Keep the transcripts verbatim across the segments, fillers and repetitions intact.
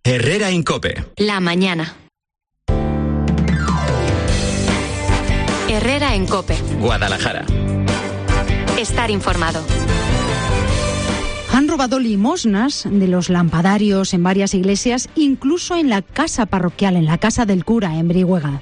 Herrera en COPE. La mañana. Herrera en COPE. Guadalajara. Estar informado. Han robado limosnas de los lampadarios en varias iglesias, incluso en la casa parroquial, en la casa del cura, en Brihuega.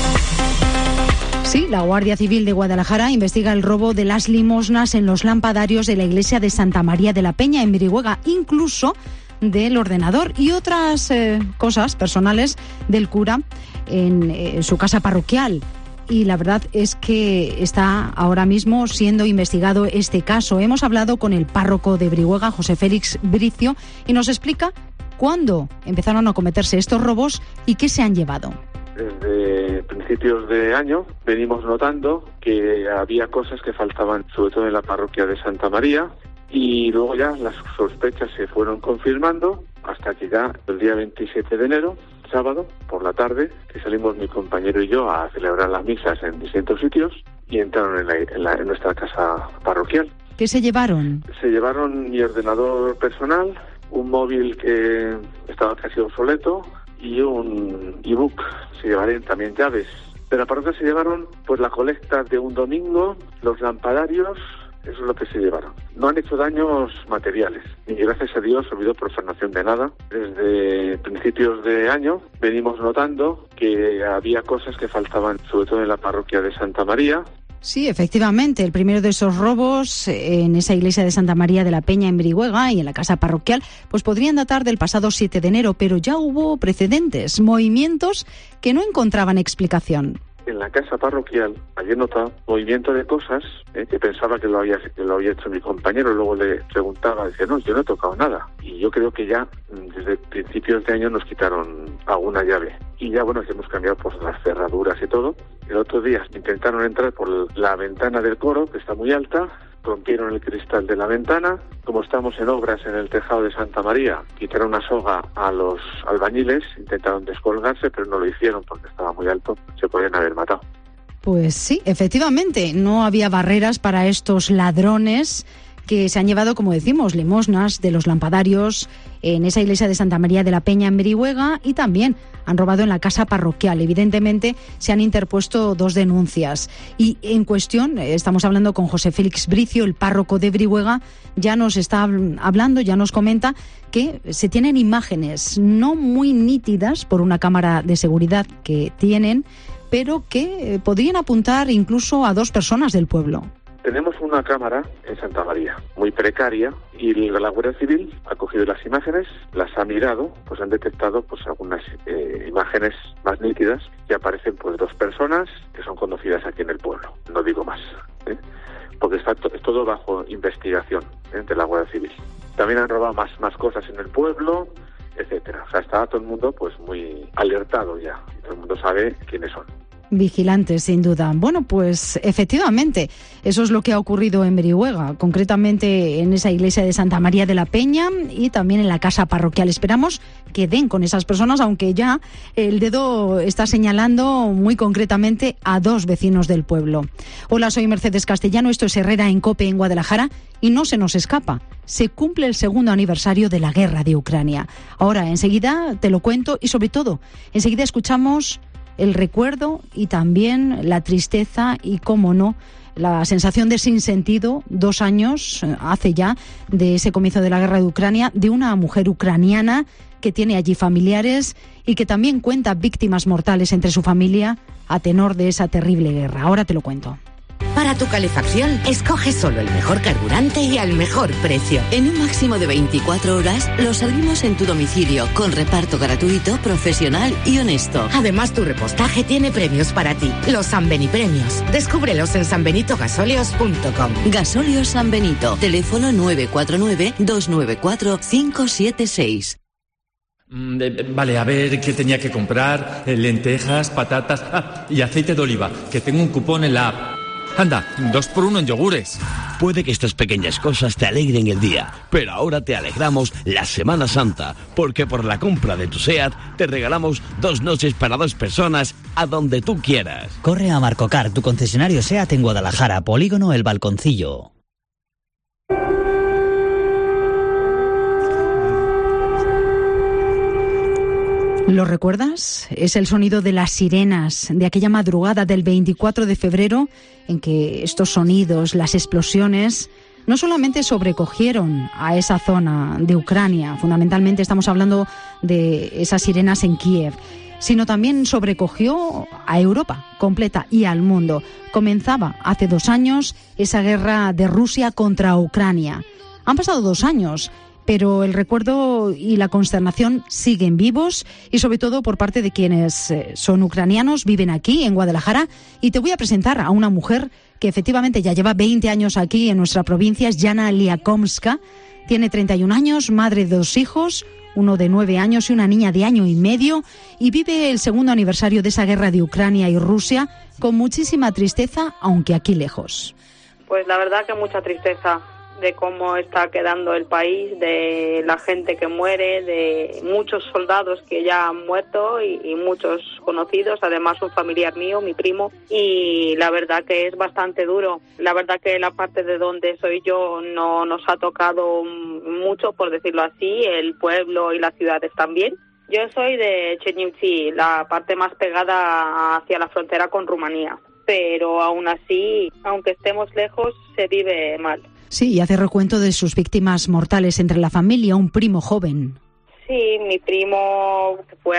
Sí, la Guardia Civil de Guadalajara investiga el robo de las limosnas en los lampadarios de la iglesia de Santa María de la Peña, en Brihuega, incluso del ordenador y otras eh, cosas personales del cura en eh, su casa parroquial. Y la verdad es que está ahora mismo siendo investigado este caso. Hemos hablado con el párroco de Brihuega, José Félix Bricio, y nos explica cuándo empezaron a cometerse estos robos y qué se han llevado. Desde principios de año venimos notando que había cosas que faltaban, sobre todo en la parroquia de Santa María, y luego ya las sospechas se fueron confirmando hasta que ya el día veintisiete de enero, sábado, por la tarde, que salimos mi compañero y yo a celebrar las misas en distintos sitios y entraron en, la, en, la, en nuestra casa parroquial. ¿Qué se llevaron? Se llevaron mi ordenador personal, un móvil que estaba casi obsoleto y un ebook. Se llevaron también llaves. De la parroquia se llevaron pues la colecta de un domingo, los lampadarios. Eso es lo que se llevaron. No han hecho daños materiales y gracias a Dios ha habido profanación de nada. Desde principios de año venimos notando que había cosas que faltaban, sobre todo en la parroquia de Santa María. Sí, efectivamente, el primero de esos robos en esa iglesia de Santa María de la Peña en Brihuega y en la casa parroquial, pues podrían datar del pasado siete de enero, pero ya hubo precedentes, movimientos que no encontraban explicación. En la casa parroquial había notado movimiento de cosas eh, que pensaba que lo había que lo había hecho mi compañero. Luego le preguntaba, decía, no, yo no he tocado nada. Y yo creo que ya desde principios de año nos quitaron alguna llave. Y ya, bueno, hemos cambiado pues las cerraduras y todo. El otro día intentaron entrar por la ventana del coro, que está muy alta, rompieron el cristal de la ventana. Como estamos en obras en el tejado de Santa María, quitaron una soga a los albañiles, intentaron descolgarse, pero no lo hicieron porque estaba muy alto, se podían haber matado. Pues sí, efectivamente, no había barreras para estos ladrones que se han llevado, como decimos, limosnas de los lampadarios en esa iglesia de Santa María de la Peña en Brihuega y también han robado en la casa parroquial. Evidentemente se han interpuesto dos denuncias y en cuestión, estamos hablando con José Félix Bricio, el párroco de Brihuega, ya nos está hablando, ya nos comenta que se tienen imágenes no muy nítidas por una cámara de seguridad que tienen, pero que podrían apuntar incluso a dos personas del pueblo. Tenemos una cámara en Santa María, muy precaria, y la Guardia Civil ha cogido las imágenes, las ha mirado, pues han detectado pues algunas eh, imágenes más nítidas que aparecen pues dos personas que son conocidas aquí en el pueblo, no digo más, ¿eh? Porque está to- es todo bajo investigación ¿eh? de la Guardia Civil. También han robado más, más cosas en el pueblo, etcétera. O sea, está todo el mundo pues muy alertado ya, todo el mundo sabe quiénes son. Vigilantes, sin duda. Bueno, pues efectivamente, eso es lo que ha ocurrido en Brihuega, concretamente en esa iglesia de Santa María de la Peña y también en la casa parroquial. Esperamos que den con esas personas, aunque ya el dedo está señalando muy concretamente a dos vecinos del pueblo. Hola, soy Mercedes Castellano, esto es Herrera en COPE en Guadalajara y no se nos escapa. Se cumple el segundo aniversario de la guerra de Ucrania. Ahora, enseguida te lo cuento y sobre todo, enseguida escuchamos el recuerdo y también la tristeza y, cómo no, la sensación de sinsentido, dos años hace ya de ese comienzo de la guerra de Ucrania, de una mujer ucraniana que tiene allí familiares y que también cuenta víctimas mortales entre su familia a tenor de esa terrible guerra. Ahora te lo cuento. Para tu calefacción, escoge solo el mejor carburante y al mejor precio. En un máximo de veinticuatro horas, lo servimos en tu domicilio, con reparto gratuito, profesional y honesto. Además, tu repostaje tiene premios para ti, los San Beni Premios. Descúbrelos en san benito gasóleos punto com. Gasóleos San Benito, teléfono nueve cuatro nueve, dos nueve cuatro, cinco siete seis. Mm, eh, vale, a ver qué tenía que comprar, eh, lentejas, patatas ah, y aceite de oliva, que tengo un cupón en la app. Anda, dos por uno en yogures. Puede que estas pequeñas cosas te alegren el día, pero ahora te alegramos la Semana Santa, porque por la compra de tu SEAT te regalamos dos noches para dos personas a donde tú quieras. Corre a Marcocar, tu concesionario SEAT en Guadalajara, Polígono El Balconcillo. ¿Lo recuerdas? Es el sonido de las sirenas de aquella madrugada del veinticuatro de febrero en que estos sonidos, las explosiones, no solamente sobrecogieron a esa zona de Ucrania, fundamentalmente estamos hablando de esas sirenas en Kiev, sino también sobrecogió a Europa completa y al mundo. Comenzaba hace dos años esa guerra de Rusia contra Ucrania. Han pasado dos años, pero el recuerdo y la consternación siguen vivos, y sobre todo por parte de quienes son ucranianos, viven aquí en Guadalajara. Y te voy a presentar a una mujer que efectivamente ya lleva veinte años aquí en nuestra provincia. Es Yana Liakomska, tiene treinta y un años, madre de dos hijos, uno de nueve años y una niña de año y medio, y vive el segundo aniversario de esa guerra de Ucrania y Rusia con muchísima tristeza, aunque aquí lejos. Pues la verdad que mucha tristeza de cómo está quedando el país, de la gente que muere, de muchos soldados que ya han muerto y, y muchos conocidos, además un familiar mío, mi primo, y la verdad que es bastante duro. La verdad que la parte de donde soy yo no nos ha tocado mucho, por decirlo así, el pueblo y las ciudades también. Yo soy de Chernivtsi, la parte más pegada hacia la frontera con Rumanía, pero aún así, aunque estemos lejos, se vive mal. Sí, y hace recuento de sus víctimas mortales entre la familia, un primo joven. Sí, mi primo fue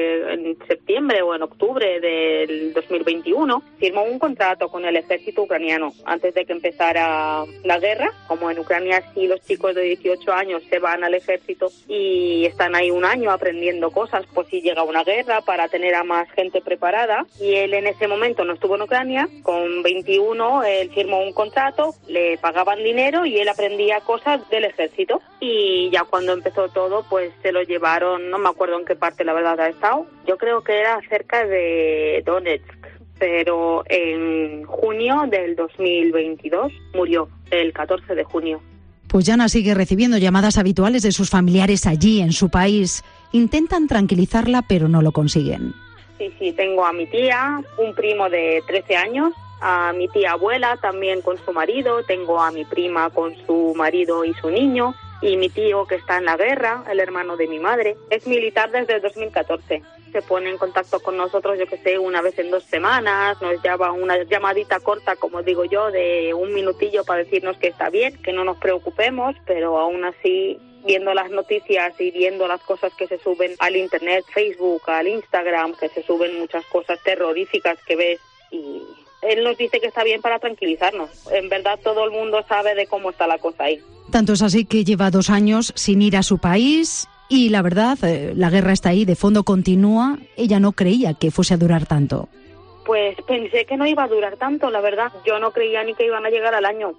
en septiembre o en octubre del dos mil veintiuno, firmó un contrato con el ejército ucraniano antes de que empezara la guerra. Como en Ucrania sí los chicos de dieciocho años se van al ejército y están ahí un año aprendiendo cosas por si llega una guerra, para tener a más gente preparada. Y él en ese momento no estuvo en Ucrania, con veintiuno él firmó un contrato, le pagaban dinero y él aprendía cosas del ejército. Y ya cuando empezó todo, pues se lo llevaron, no me acuerdo en qué parte la verdad ha estado, yo creo que era cerca de Donetsk, pero en junio del dos mil veintidós murió, el catorce de junio. Pues Yana sigue recibiendo llamadas habituales de sus familiares allí en su país. Intentan tranquilizarla, pero no lo consiguen. Sí, sí, tengo a mi tía, un primo de trece años, a mi tía abuela también con su marido, tengo a mi prima con su marido y su niño, y mi tío que está en la guerra, el hermano de mi madre, es militar desde el dos mil catorce. Se pone en contacto con nosotros, yo que sé, una vez en dos semanas, nos llama una llamadita corta, como digo yo, de un minutillo para decirnos que está bien, que no nos preocupemos, pero aún así, viendo las noticias y viendo las cosas que se suben al internet, Facebook, al Instagram, que se suben muchas cosas terroríficas que ves, y él nos dice que está bien para tranquilizarnos. En verdad todo el mundo sabe de cómo está la cosa ahí. Tanto es así que lleva dos años sin ir a su país y la verdad, eh, la guerra está ahí, de fondo continúa. Ella no creía que fuese a durar tanto. Pues pensé que no iba a durar tanto, la verdad. Yo no creía ni que iban a llegar al año,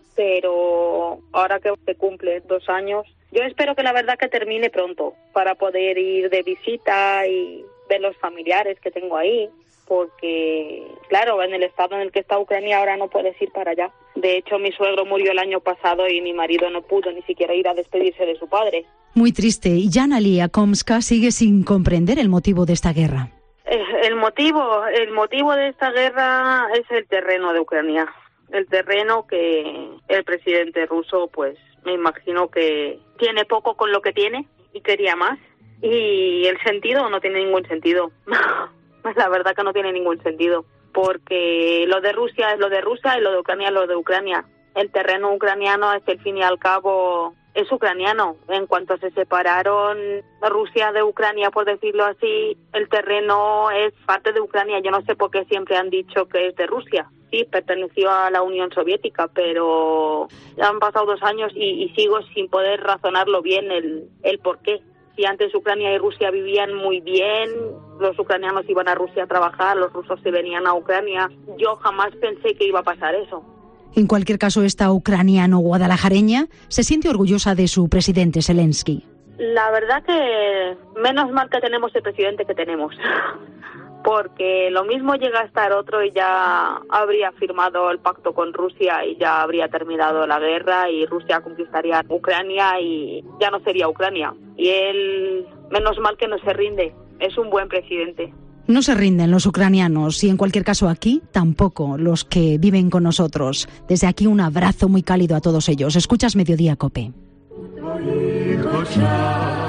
pero ahora que se cumple dos años, yo espero que la verdad que termine pronto para poder ir de visita y ver los familiares que tengo ahí. Porque, claro, en el estado en el que está Ucrania ahora no puedes ir para allá. De hecho, mi suegro murió el año pasado y mi marido no pudo ni siquiera ir a despedirse de su padre. Muy triste. Y Yana Liakomska sigue sin comprender el motivo de esta guerra. El motivo, el motivo de esta guerra es el terreno de Ucrania. El terreno que el presidente ruso, pues, me imagino que tiene poco con lo que tiene y quería más. Y el sentido no tiene ningún sentido. La verdad que no tiene ningún sentido, porque lo de Rusia es lo de Rusia y lo de Ucrania es lo de Ucrania. El terreno ucraniano es que al fin y al cabo es ucraniano. En cuanto se separaron Rusia de Ucrania, por decirlo así, el terreno es parte de Ucrania. Yo no sé por qué siempre han dicho que es de Rusia. Sí, perteneció a la Unión Soviética, pero ya han pasado dos años y, y sigo sin poder razonarlo bien el, el por qué. Si antes Ucrania y Rusia vivían muy bien, los ucranianos iban a Rusia a trabajar, los rusos se venían a Ucrania. Yo jamás pensé que iba a pasar eso. En cualquier caso, esta ucraniano guadalajareña se siente orgullosa de su presidente Zelensky. La verdad que menos mal que tenemos el presidente que tenemos, porque lo mismo llega a estar otro y ya habría firmado el pacto con Rusia y ya habría terminado la guerra y Rusia conquistaría Ucrania y ya no sería Ucrania. Y él, menos mal que no se rinde, es un buen presidente. No se rinden los ucranianos y en cualquier caso aquí tampoco los que viven con nosotros. Desde aquí un abrazo muy cálido a todos ellos. Escuchas Mediodía COPE.